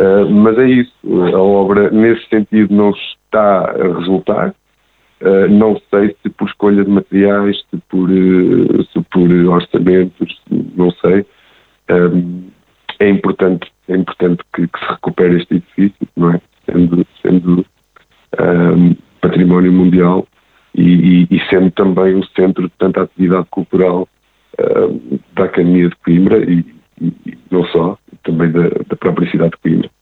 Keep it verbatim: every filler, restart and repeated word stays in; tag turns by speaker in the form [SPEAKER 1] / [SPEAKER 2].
[SPEAKER 1] Uh, mas é isso, a obra nesse sentido não está a resultar. Uh, não sei se por escolha de materiais, se por, uh, se por orçamentos, não sei. Um, é importante, é importante que, que se recupere este edifício, não é? Sendo, sendo um, património mundial e, e, e sendo também o centro de tanta atividade cultural um, da Academia de Coimbra e, e não só, também da, da própria cidade de Coimbra.